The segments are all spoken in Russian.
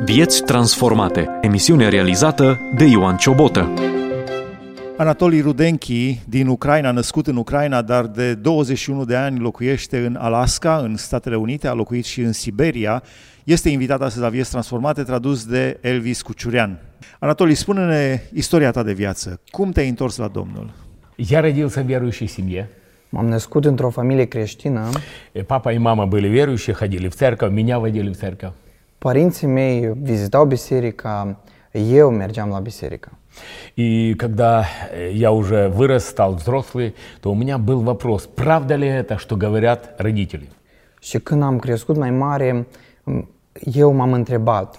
Vieți transformate. Emisiune realizată de Ioan Ciobotă. Anatolii Rudenchi, din Ucraina, născut în Ucraina, dar de 21 de ani locuiește în Alaska, în Statele Unite, a locuit și în Siberia, este invitat astăzi la Vieți Transformate, tradus de Elvis Cuciurean. Anatolii, spune-ne istoria ta de viață. Cum te-ai întors la Domnul? Я родился в верующей семье. M-am născut într-o familie creștină. Папа и мама были верующие, ходили в церковь, меня водили в церковь. Părinții mei vizitau biserica, eu mergeam la biserică. И когда я уже вырос, стал взрослый, то у меня был вопрос, правда ли это, что говорят родители? Și când am crescut mai mare, eu m-am întrebat,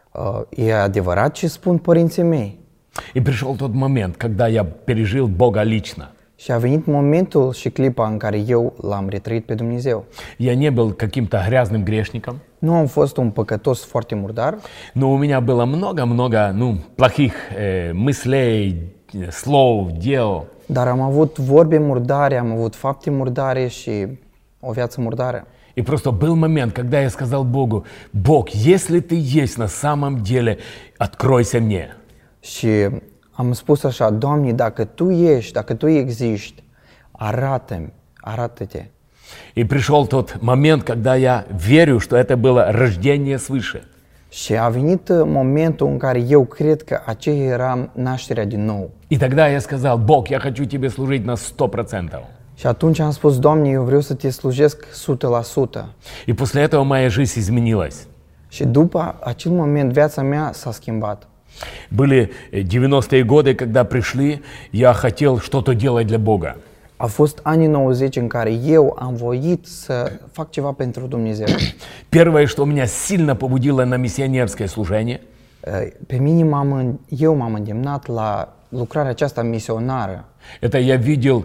e adevărat ce spun părinții mei? И пришел тот момент, когда я пережил Бога лично. Și a venit momentul și clipa în care eu l-am retrăit pe Dumnezeu. Я не был каким-то грязным грешником. Nu am fost un păcătos foarte murdar, Но у меня было много-много, плохих мыслей, слов, дел. dar am avut vorbe murdare, am avut fapte murdare și o viață murdară. И просто был момент, когда я сказал Богу: Бог, если ты есть на самом деле, откройся мне. Și am spus așa, Doamne, dacă Tu ești, dacă Tu existi, arată-mi, arată-te. И пришел тот момент, когда я верю, что это было рождение свыше. Și a venit momentul în care eu cred că aceea era nașterea din nou. И тогда я сказал: Бог, я хочу тебе служить на 100%. Și atunci am spus, Doamne, eu vreau să Te slujesc 100%. И после этого моя жизнь изменилась. Și după acel moment viața mea s-a schimbat. Были 90-е годы, когда пришли, я хотел что-то делать для Бога. A fost anii 90 în care eu am voit să fac ceva pentru Dumnezeu. Первое, что меня сильно побудило на миссионерское служение, Pe mine eu m-am îndemnat la lucrarea aceasta misionară. это я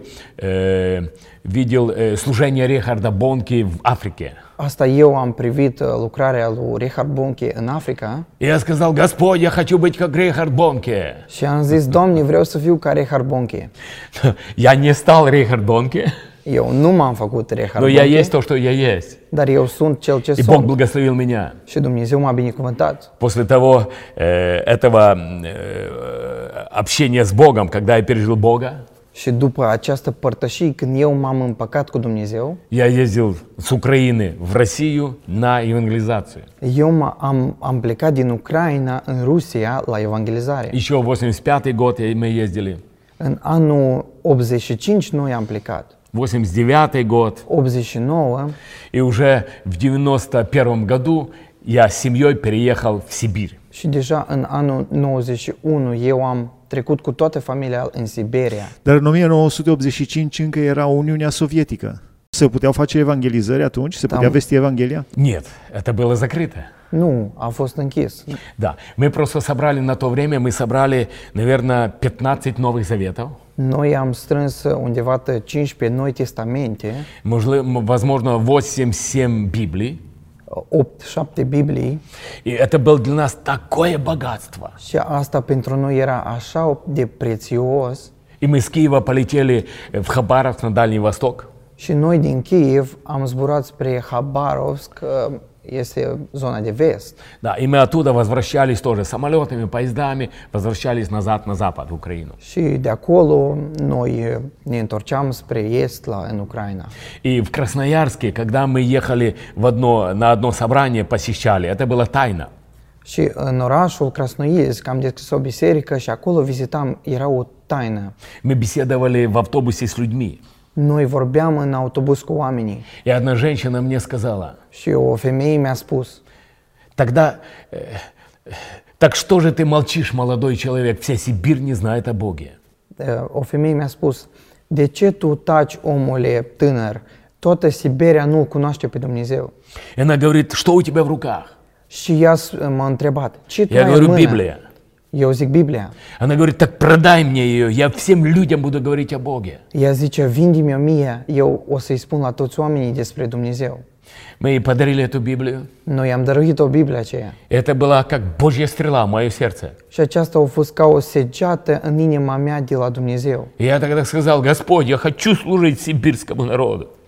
видел служение Рихарда Бонки в Африке. Asta eu am privit lucrarea lui Richard Bonke în Africa. И я сказал: Господь, я хочу быть как Рихард Бонке. Și am zis, Doamne, vreau să fiu ca Richard Bonke. Я не стал Рихард Бонке, Eu nu m-am făcut Richard но я Bonke, есть то, что я есть. dar eu sunt cel ce И Бог sunt. благословил меня. Și Dumnezeu m-a binecuvântat. После того этого общения с Богом, когда я пережил Бога, Și după această părtășie, când eu m-am împăcat cu Dumnezeu, я ездил с Украины в Россию на евангелизацию. eu am plecat din Ucraina în Rusia la evangelizare. Еще в 85-й год мы ездили, În anul 85 noi am plecat, 89-й год. 89 И уже в 91 году я с семьей переехал в Сибирь. și deja în anul 91 eu am trecut cu toată familia în Siberia. Dar în 1985 încă era Uniunea Sovietică. Se puteau face evangelizări atunci? Se putea vesti Evanghelia? Нет, это было закрыто. Nu, a fost închis. Да, мы просто собрали на то время, мы собрали, наверное, 15 Новых Заветов. Noi am strâns undeva 15 Noi Testamente, Возможно, 8-7 Библий. 8-7 Biblii, И это было для нас такое богатство. și asta pentru noi era așa de prețios. И мы с Киева полетели в Хабаровск на Дальний Восток. Și noi din Kiev am zburat spre Khabarovsk, este zona de vest. Да, и мы оттуда возвращались тоже самолетами, поездами, возвращались назад на запад, в Украину. Și de acolo noi ne întorceam spre est în Ucraina. И в Красноярске, когда мы ехали на одно собрание, посещали, это была тайна. Și în orașul Krasnoielsk am deschis o biserică și acolo vizitam, era o taină. Мы беседовали в автобусе с людьми. Noi vorbeam în autobuz cu oamenii И одна женщина мне сказала: și o femeie mi-a spus, тогда, так что же ты молчишь, молодой человек, вся Сибирь не знает о Боге. o femeie mi-a spus, de ce tu taci, omule tânăr? Toată Siberia nu-L cunoaște pe Dumnezeu. И она говорит: что у тебя в руках? Și ea m-a întrebat, ce tu Я ai în говорю: mână? Библия. Eu zic Biblia. Она говорит: так продай мне ее, я всем людям буду говорить о Боге. Ea zice, vinde-mi-o mie, eu o să-i spun la toți oamenii despre Dumnezeu. Мы ей подарили эту Библию. Noi am dăruit o Biblie aceea. Это была как Божья стрела в мое сердце. Și aceasta a fost ca o săgeată în inima mea de la Dumnezeu. И я тогда сказал: Господь, я хочу служить сибирскому народу.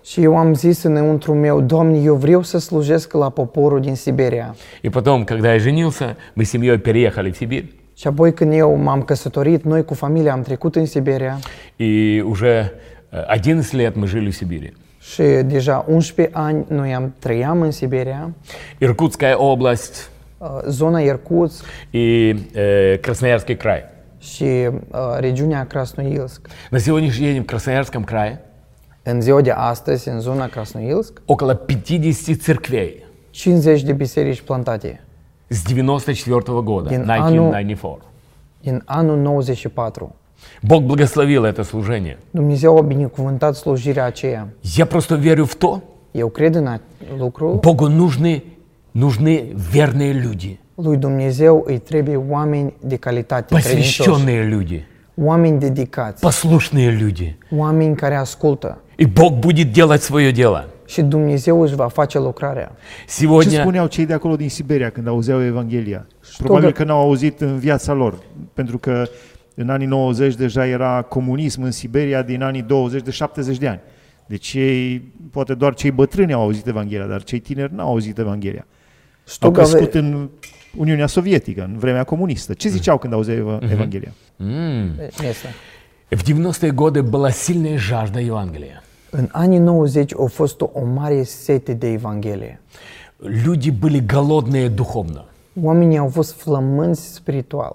Și eu am zis înăuntru meu, Doamne, eu vreau să slujesc la poporul din Siberia. И потом, когда я женился, мы с семьей переехали в Сибирь. Și apoi când eu m-am căsătorit, noi cu familia am trecut în Siberia И уже 11 лет мы жили в Сибири. și deja 11 ani noi trăiam în Siberia, Иркутская область zona Irkutsk и Красноярский край. și regiunea Krasnoilsk. На сегодняшний день в Красноярском крае În ziua de astăzi, în zona Krasnoilsk, около 50 церквей 50 de biserici plantate с 94 года, Din 1994. din anul 94. Бог благословил это служение. Dumnezeu a binecuvântat slujirea aceea. Я просто верю в то, Eu cred în lucru. Богу нужны верные люди, Lui Dumnezeu îi trebuie oameni de calitate, credincioși, посвященные люди, oameni dedicați, послушные люди. oameni care ascultă. И Бог будет делать свое дело. Și Dumnezeu își va face lucrarea. Ce Сегодня spuneau cei de acolo din Siberia când auzeau Evanghelia? Probabil că n-au auzit în viața lor, pentru că în anii 90 deja era comunism în Siberia din anii 20 de 70 de ani. Deci ei, poate doar cei bătrâni au auzit Evanghelia, dar cei tineri n-au auzit Evanghelia. Au crescut în Uniunea Sovietică, în vremea comunistă. Ce ziceau când auzeau Evanghelia? Este. в 90-е годы была sильная жажда Евангелия. În anii 90 a fost o mare sete de Evanghelie. Люди были голодные духовно. Oamenii au fost flămânzi spiritual.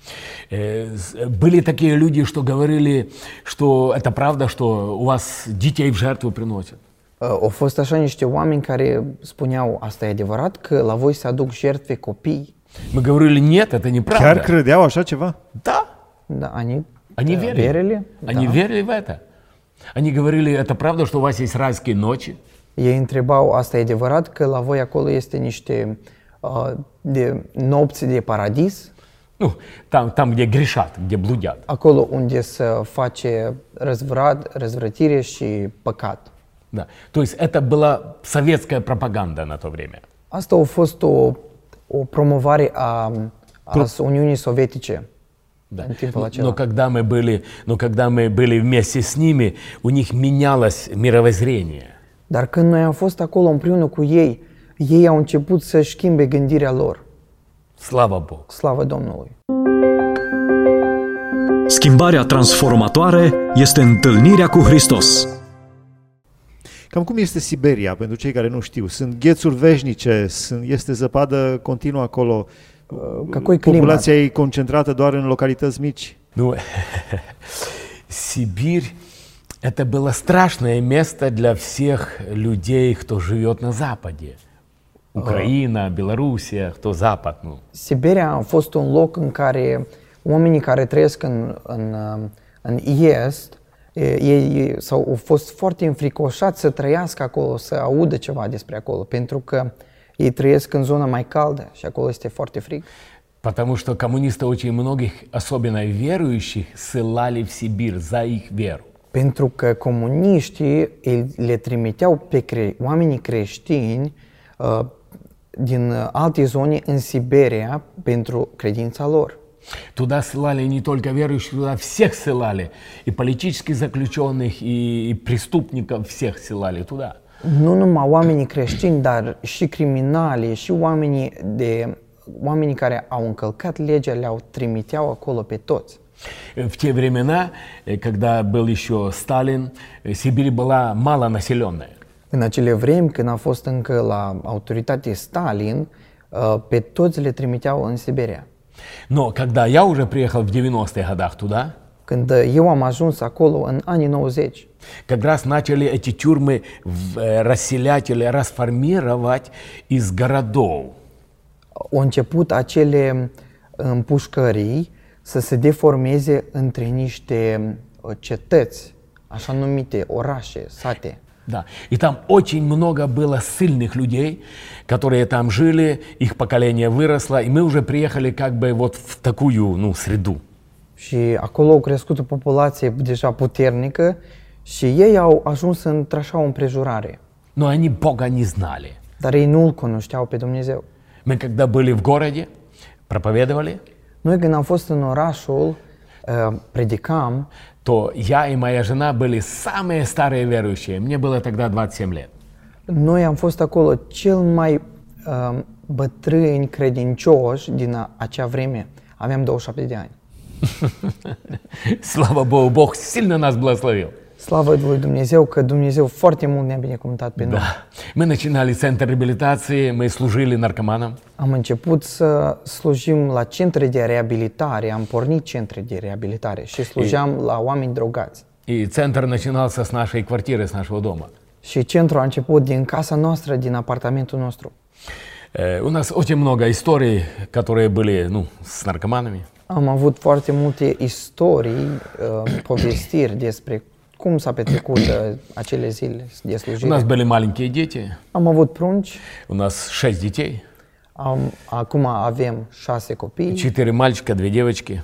Были такие люди, что говорили, что это правда, что у вас детей в жертву приносят. Au fost așa niște oameni care spuneau, asta e adevărat, că la voi se aduc jertfe copii? Мы говорили, нет, это Chiar неправда. credeau așa ceva? Да, Da, они верили. verili? Они верили в это. Они говорили, это правда, что у вас есть райские ночи? Ei întrebau, asta e adevărat, că la voi acolo este niște de nopți de paradis? Ну, там, где грешат, где блудят. Acolo unde se face răzvrătire și păcat. Да. То есть это была советская пропаганда на то время. Asta a fost o promovare a Uniunii Sovietice Да. în timpul acela. Но когда мы были вместе с ними, у них менялось мировоззрение. Dar când noi am fost acolo împreună cu ei, ei au început să-și schimbe gândirea lor. Слава Богу. Slavă Domnului! Schimbarea transformatoare este întâlnirea cu Hristos. Cam cum este Siberia, pentru cei care nu știu? Sunt ghețuri veșnice, este zăpadă continuă acolo, Какой климат? populația e concentrată doar în localități mici. Ну, Сибирь – это было страшное место для всех людей, кто живет на Западе. Украина, Белоруссия, кто Запад. Ну. Siberia a fost un loc în care oamenii care trăiesc în Est, ei au fost foarte înfricoșați să trăiască acolo, să audă ceva despre acolo, pentru că ei trăiesc în zona mai caldă și acolo este foarte frig. Потому что коммунисты очень многих, особенно верующих, ссылали в Сибирь за их веру. Pentru că comuniștii le trimiteau pe oamenii creștini din alte zone în Siberia pentru credința lor. Tуда ссылали не только верующих, туда всех ссылали. И политических заключенных, и преступников всех ссылали туда. Nu numai oamenii creștini, dar și criminali, și oamenii care au încălcat legea le-au trimiteau acolo pe toți. В те времена, когда был еще Сталин, Сибирь была малонаселенная. În acele vremi, când a fost încă la autoritate Stalin, pe toți le trimiteau în Siberia. Но когда я уже приехал в 90-х годах туда, Când eu am ajuns acolo în anii 90, как раз начали эти тюрьмы расселять или расформировать из городов. au început acele împușcării să se deformeze între niște cetăți, așa numite orașe, sate. Да. И там очень много было сильных людей, которые там жили, их поколение выросло, и мы уже приехали как бы вот в такую, среду. Și acolo au crescut o populație deja puternică și ei au ajuns într-așa o împrejurare. Но они Бога не знали. Dar ei nu-L cunoșteau pe Dumnezeu. Мы когда были в городе, проповедовали, Noi când am fost în orașul, predicam, то я и моя жена были самые старые верующие. Мне было тогда 27 лет. noi am fost acolo cel mai bătrâni credincioși din acea vreme. Aveam 27 de ani. Слава Богу, Бог сильно нас благословил. Slavă lui Dumnezeu că Dumnezeu foarte mult ne-a binecuvântat pe noi. Да. Мы начинали центр реабилитации, мы служили наркоманам. Am început să slujim la centre de reabilitare, am pornit centre de reabilitare și slujeam la oameni drogați. И центр начинался с нашей квартиры, с нашего дома. Și centrul a început din casa noastră, din apartamentul nostru. У нас очень много историй, которые были, с наркоманами. Am avut foarte multe istorii, povestiri despre cum s-a petrecut acele zile de У slujire. нас были маленькие дети, Am avut prunci, у нас 6 детей, acum avem 6 copii, 4 мальчика, 2 девочки.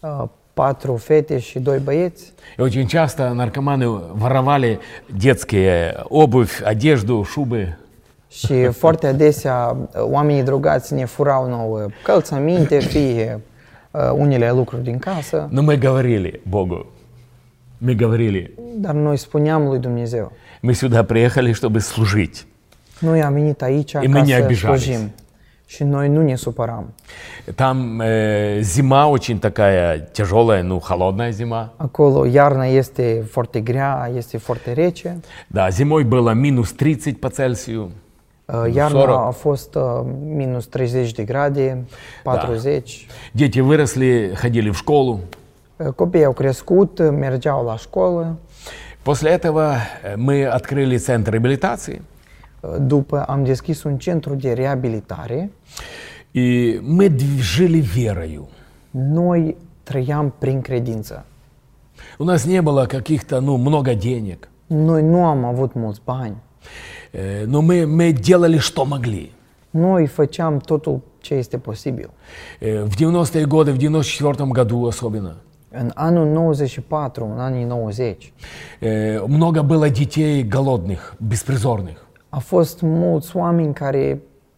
4 fete și 2 băieți. И очень часто наркоманы воровали детские обувь, одежду, шубы. Și foarte adesea oamenii drogați ne furau nouă călțăminte, fie unele lucruri din casă, Но мы говорили Богу, мы говорили, dar noi spuneam lui Dumnezeu. мы сюда приехали, чтобы служить. Noi am venit aici И мы ca не să обижались. slujim și noi nu ne supăram. Там зима очень такая тяжелая, холодная зима. Acolo iarna este foarte grea, este foarte rece. Да, зимой было минус 30 по Цельсию. Iarna a fost minus 30 de grade, 40. Дети выросли, ходили в школу. Copiii au crescut, mergeau la școală. После этого мы открыли центр реабилитации. După am deschis un centru de reabilitare. И мы жили верою. Noi trăiam prin credință. У нас не было каких-то, много денег. Noi nu am avut mulți bani. Но мы делали, что могли. Noi făceam totul ce este posibil. В 90-е годы, в 94-м году особенно. În anul 94, în anii 90, Много было детей голодных, беспризорных. a fost mulți oameni care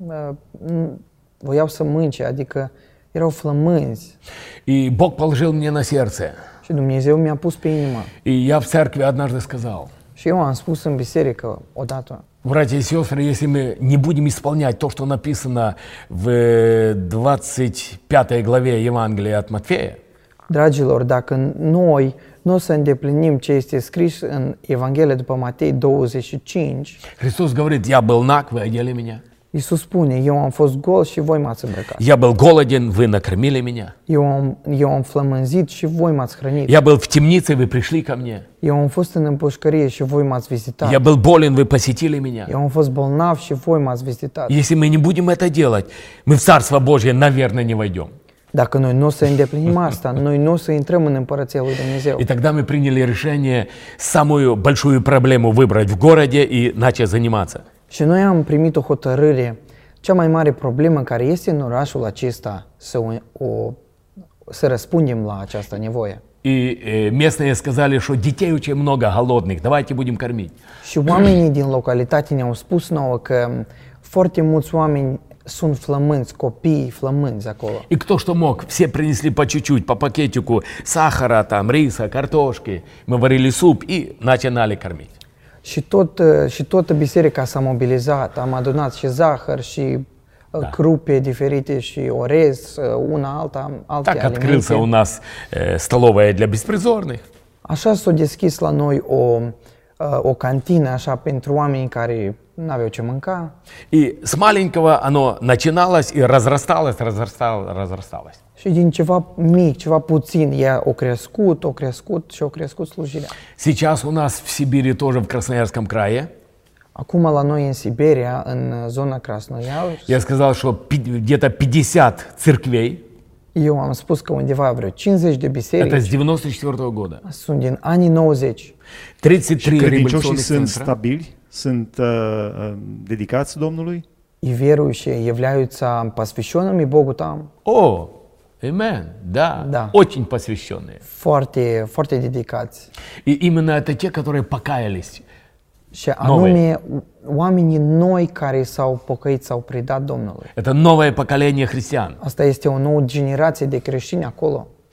voiau să mănânce, adică erau flămânzi. И Бог положил мне на сердце. Și Dumnezeu mi-a pus pe inimă. И я в церкви однажды сказал: Și eu am spus în biserică odată: братья и сестры, если мы не будем исполнять то, что написано в 25 главе Евангелия от Матфея, dragilor, dacă noi nu o să îndeplinim ce este scris în Evanghelia după Matei 25, Христос говорит: я был наг, вы одели меня. Iisus spune: eu am fost gol și voi m-ați îmbrăcat. Я был голоден, вы накормили меня. Eu am flămânzit și voi m-ați hrănit. Я был в темнице, вы пришли ко мне. Eu am fost în împușcărie și voi m-ați vizitat. Я был болен, вы посетили меня. Eu am fost bolnav și voi m-ați vizitat. Если мы не будем это делать, мы в Царство Божье, наверное, не войдем. Dacă noi nu o să îndeplinim asta, noi nu o să intrăm în Împărăția lui Dumnezeu. И тогда мы приняли решение самую большую проблему выбрать в городе и начать заниматься. Și noi am primit o hotărâre, cea mai mare problemă care este în orașul acesta, să răspundem la această nevoie. И местные сказали, что детей очень много голодных, давайте будем кормить. Și oamenii din localitate ne-au spus nouă că foarte mulți oameni sunt flămânzi, copii flămânzi acolo. И кто что мог, все принесли по чуть-чуть, по пакетику сахара, там, риса, картошки. Мы варили суп и начинали кормить. Și tot biserica s-a mobilizat, am adunat și zahăr și crupe diferite și orez, una alta, alte Так alimente. открылся у нас столовая для беспризорных. Așa s-a deschis la noi o cantină așa pentru oamenii care nu aveau ce mânca. И с маленького оно начиналось и разрасталось. Și din ceva mic, ceva puțin, ea a crescut slujirea. Сейчас у нас в Сибири, тоже в Красноярском крае, Acum la noi în Siberia, în zona Krasnoiarsk, я сказал, что где-то 50 церквей, eu am spus că undeva vreo 50 de это с biserici 94 года, sunt din anii 90. 33 Credincioșii реабилитационных sunt центра. stabili, sunt dedicați Domnului. И верующие являются посвященными Богу там, О, amen, да, Да. очень посвященные. foarte dedicați. И именно это те, которые покаялись. Și anume oamenii noi care s-au pocăit, s-au predat Domnului. Это новое поколение христиан. Asta este o nouă generație de creștini acolo.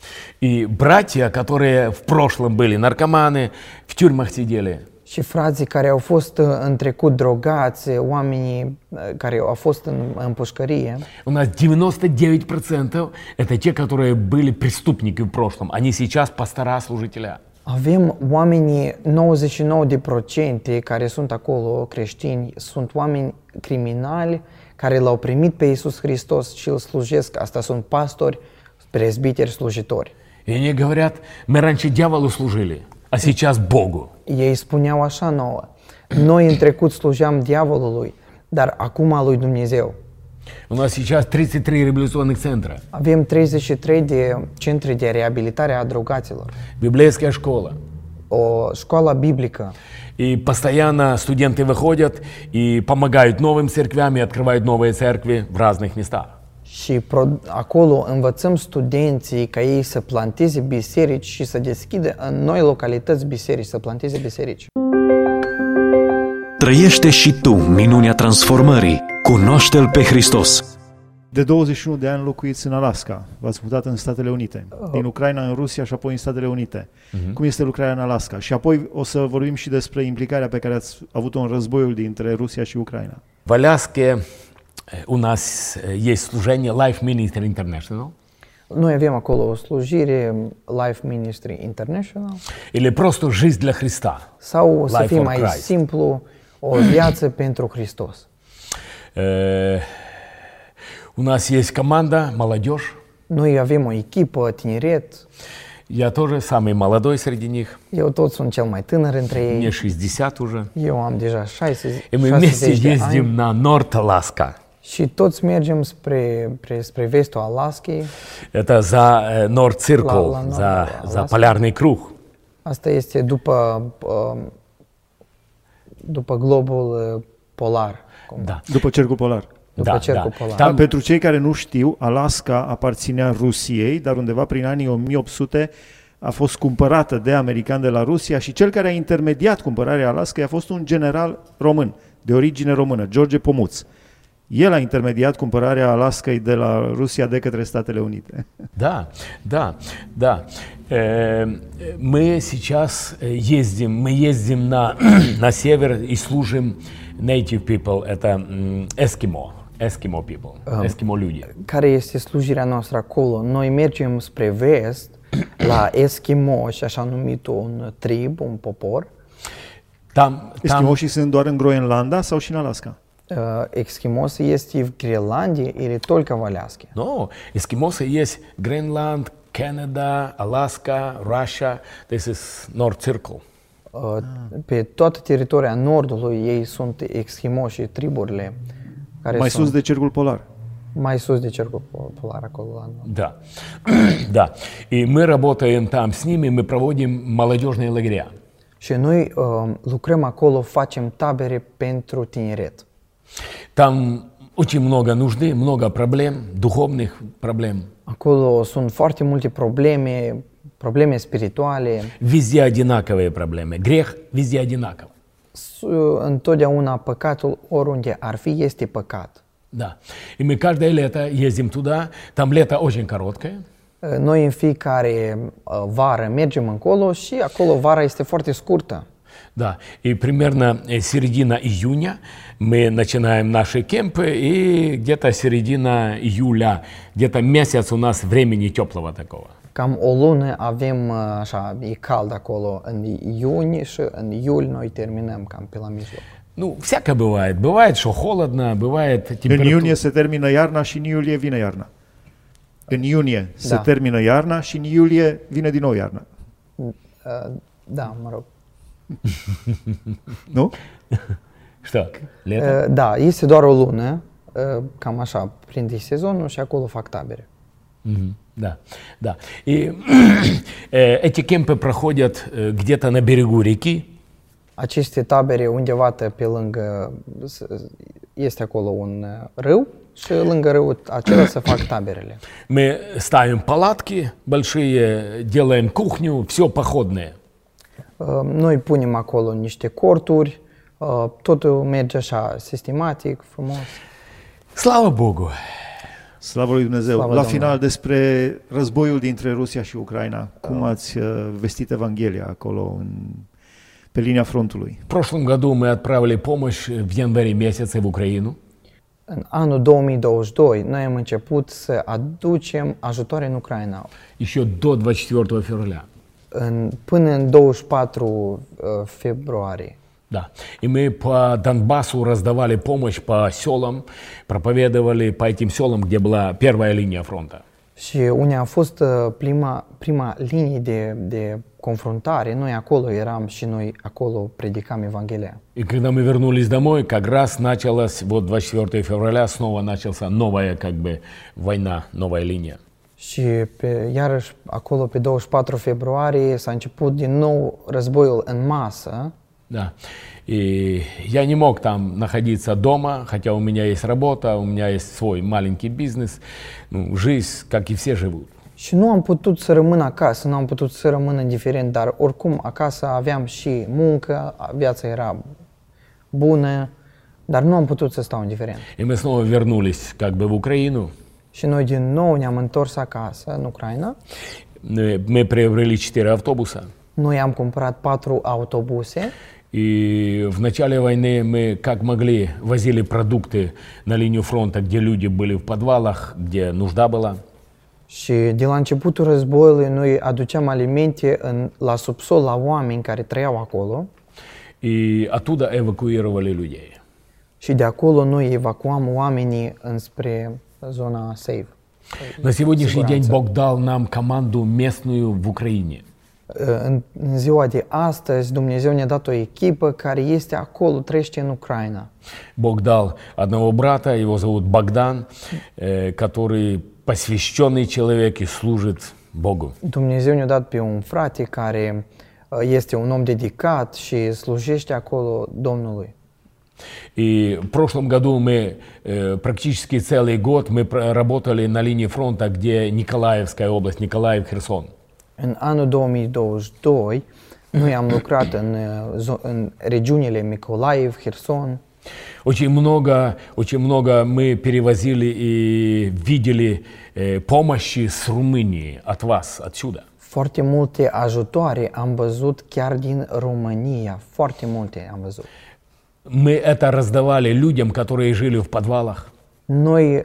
И братья, которые в прошлом были наркоманы, в тюрьмах сидели. Și frații care au fost în trecut drogați, oamenii care au fost în pușcărie. У нас 99% это те, которые были преступники в прошлом. Они сейчас пастора, служителя. Avem oamenii, 99% care sunt acolo creștini, sunt oameni criminali care l-au primit pe Iisus Hristos și îl slujesc. Asta sunt pastori, prezbiteri, slujitori. И они говорят, мы раньше дьяволу служили, а сейчас Богу. Ei spuneau așa nouă: noi în trecut slujeam diavolului, dar acum lui Dumnezeu. У нас сейчас 33 реабилитационных центра. Avem 33 de centre de reabilitare a drogaților, Библейская школа. o școală biblică. И постоянно студенты выходят и помогают новым церквям и открывают новые церкви в разных местах. Și acolo învățăm studenții ca ei să planteze biserici și să deschidă în noi localități biserici, să planteze biserici. Trăiește și tu minunea transformării. Cunoaște-L pe Hristos. De 21 de ani locuiți în Alaska, v-ați mutat în Statele Unite, din Ucraina în Rusia și apoi în Statele Unite. Cum este lucrarea în Alaska? Și apoi o să vorbim și despre implicarea pe care ați avut-o în războiul dintre Rusia și Ucraina. В Аляске у нас есть служение Life Ministry International. Noi avem acolo o slujire, Life Ministry International, Или просто жизнь для Христа. sau să Life fim for mai Christ. simplu, o viață pentru Hristos. У нас есть команда, молодежь. Noi avem o echipă, tineret, Я тоже самый молодой среди них. eu tot sunt cel mai tânăr între Мне ei, 60 уже. eu am deja 60 И мы вместе 60 de ездим ani на Норд-Аляска. și toți mergem spre vestul Alaskei. Это за Nord Circle, La Nord за Alaska. полярный круг. Asta este după globul polar. Да. După cercul polar. După cercul polar. Там Pentru cei care nu știu, Alaska aparținea Rusiei, dar undeva prin anii 1800 a fost cumpărată de americani de la Rusia și cel care a intermediat cumpărarea Alaskei a fost un general român, de origine română, George Pomuț. El a intermediat cumpărarea Alaskei de la Rusia de către Statele Unite. Да, да, да. Мы сейчас ездим на север и служим native people, это Eskimo people, Eskimo люди. Care este slujirea noastră acolo? Noi mergem spre vest, la Eskimoși, așa numit un trib, un popor. Там, Eschimoșii sunt doar în Groenlanda sau și în Alaska? Eskimoсы есть и в Гренландии или только в Аляске? no, эскимосы есть Гренланд, Canada, Alaska, Russia. This is North Circle. Pe toată teritoria nordului ei sunt eschimoși, triburile care Mai sunt sus de cercul polar. mai sus de cercul polar acolo la nord. Да, да. И мы работаем там с ними, мы проводим молодежные лагеря. Și noi lucrăm acolo, facem tabere pentru tineret. Там очень много нужды, много проблем, духовных проблем. Acolo sunt foarte multe probleme spirituale. Везде одинаковые проблемы. Грех везде одинаков. Întotdeauna păcatul, oriunde ar fi, este păcat. Да. И мы каждое лето ездим туда. Там лето очень короткое. Noi în fiecare vară mergem încolo și acolo vara este foarte scurtă. Да. И примерно середина июня мы начинаем наши кемпы, и где-то середина июля, где-то месяц у нас времени теплого такого. Cam o lună avem, așa, e cald acolo în iunie și în iulie noi terminăm cam pe la mijloc. Ну, всякое бывает. Бывает, что холодно, бывает În температура. iunie se termină iarna și în iulie vine iarna. În iunie se Da. termină iarna și în iulie vine din nou iarna. Da, mă rog. Nu? Что? Лето? Da, este doar o lună, cam așa, prinde sezonul și acolo fac tabere. Мгм. Да, да. И эти кемпы проходят где-то на берегу реки. Aceste tabere undeva pe lângă, este acolo un râu și lângă râul acela se fac taberele. Мы ставим палатки большие, делаем кухню, все походное. Noi punem acolo niște corturi, totul merge așa sistematic, frumos. Слава Богу! Slavă lui Dumnezeu! Slavă La Domnului! final, despre războiul dintre Rusia și Ucraina. Cum ați vestit Evanghelia acolo, pe linia frontului? В прошлом году мы отправили помощь в январе месяце в Украину. În anul 2022, noi am început să aducem ajutoare în Ucraina. Еще до 24 февраля. Până în 24 februarie. Да. И мы по Донбассу раздавали помощь по селам, проповедовали по этим селам, где была первая линия фронта. Și unde a fost prima linie de confruntare, noi acolo eram și noi acolo predicam Evanghelia. И когда мы вернулись домой, как раз началась, вот 24 февраля, снова начался новая, как бы, война, новая линия. Și iarăși acolo pe 24 februarie s-a început din nou războiul în masă. Да. И я не мог там находиться дома, хотя у меня есть работа, у меня есть свой маленький бизнес, ну, жизнь, как и все живут. Și nu am putut să rămân acasă, nu am putut să rămân indiferent, dar oricum acasă aveam și muncă, viața era bună, dar nu am putut să stau indiferent. И мы снова вернулись, как бы, в Украину. Și noi din nou ne-am întors acasă, în Ucraina. Мы приобрели 4 автобуса. Noi am cumpărat 4 autobuse. И в начале войны мы, как могли, возили продукты на линию фронта, где люди были в подвалах, где нужда была. Și de la începutul războiului noi aduceam alimente la subsol la oameni care trăiau acolo. И оттуда эвакуировали людей. Și de acolo noi evacuam oamenii înspre zona safe. На сегодняшний день Бог дал нам команду местную в Украине. În ziua de astăzi Dumnezeu ne-a dat o echipă care este acolo, trăiește în Ucraina. Бог дал одного брата, его зовут Богдан, который посвященный человек и служит Богу. Dumnezeu ne-a dat pe un frate care este un om dedicat și slujește acolo Domnului. И в прошлом году мы практически целый год мы работали на линии фронта, где Николаевская область, Николаев, Херсон. În anul 2022 noi am lucrat în regiunile Mykolaiv, Kherson. Очень много мы перевозили и видели помощи с Румынии от вас, отсюда. Foarte multe ajutoare am văzut chiar din România, foarte multe am văzut. Мы это раздавали людям, которые жили в подвалах. Noi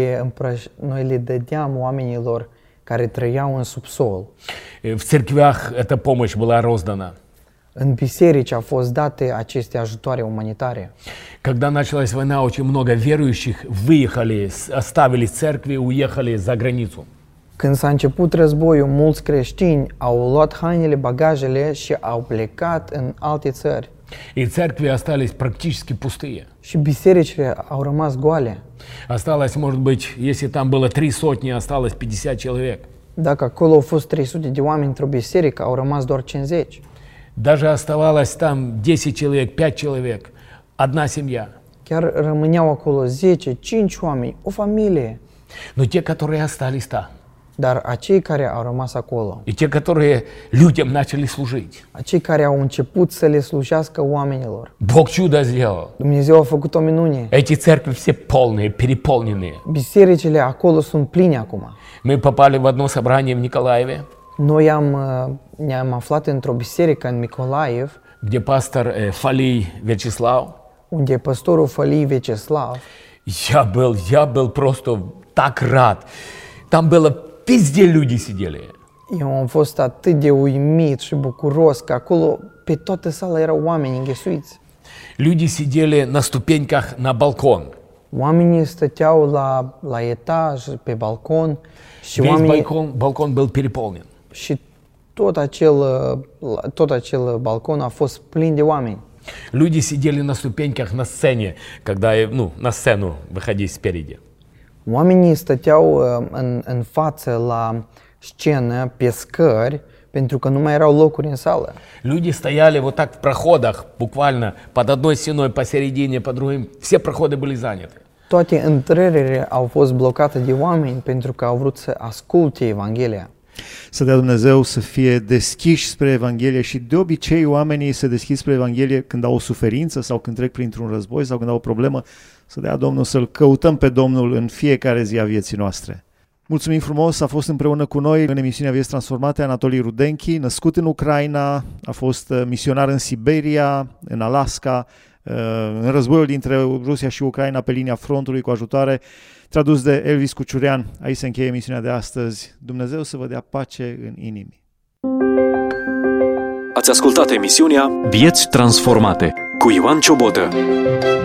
le dădeam oamenilor care trăiau în subsol. В церквях эта помощь была роздана. În biserici au fost date aceste ajutoare umanitare. Когда началась война, очень много верующих выехали, оставили церкви, уехали за границу. Când s-a început războiul, mulți creștini au luat hainele, bagajele și au plecat în alte țări. И церкви остались практически пустые. Și bisericile au rămas goale. Осталось, может быть, если там было 3 сотни, осталось 50 человек. Dacă acolo au fost 300 de oameni într-o biserică, au rămas doar 50. Даже оставалось там 10 человек, 5 человек, одна семья. Chiar rămâneau acolo 10, 5 oameni, o familie. Но те, которые остались там, Dar acei care au rămas acolo, и те, которые людям начали служить, acei care au început să le slujească oamenilor, Бог чудо сделал. Dumnezeu a făcut o minune. Эти церкви все полные, переполненные. Bisericile acolo sunt pline acum. Мы попали в одно собрание в Николаеве, Noi ne-am aflat într-o biserică în Mykolaiv, где пастор Фалий Вячеслав. unde păstorul Fălii Vyacheslav. Я был просто так рад. Там было везде люди сидели. Eu am fost atât de uimit și bucuros că acolo pe toată sala erau oameni înghesuiți. Люди сидели на ступеньках на балкон. Oamenii stăteau la etaj, pe balcon și Весь балкон был переполнен. și tot acel balcon a fost plin de oameni. Люди sидели на ступеньках на сцене, когда, на сцену выходить спереди. Oamenii stăteau în față la scenă, pe scări, pentru că nu mai erau locuri în sală. Люди стояли вот так в проходах, буквально под одной стеной посередине, по другим. Все проходы были заняты. Toate intrările au fost blocate de oameni pentru că au vrut să asculte Evanghelia. Să dea Dumnezeu să fie deschiși spre Evanghelie și de obicei oamenii se deschid spre Evanghelie când au o suferință sau când trec printr-un război sau când au o problemă Să dea Domnul să-L căutăm pe Domnul în fiecare zi a vieții noastre. Mulțumim frumos, a fost împreună cu noi în emisiunea Vieți Transformate Anatolii Rudenchi, născut în Ucraina, a fost misionar în Siberia, în Alaska, în războiul dintre Rusia și Ucraina pe linia frontului cu ajutoare, tradus de Elvis Cuciurean. Aici se încheie emisiunea de astăzi. Dumnezeu să vă dea pace în inimi. Ați ascultat emisiunea Vieți Transformate cu Ioan Ciobotă.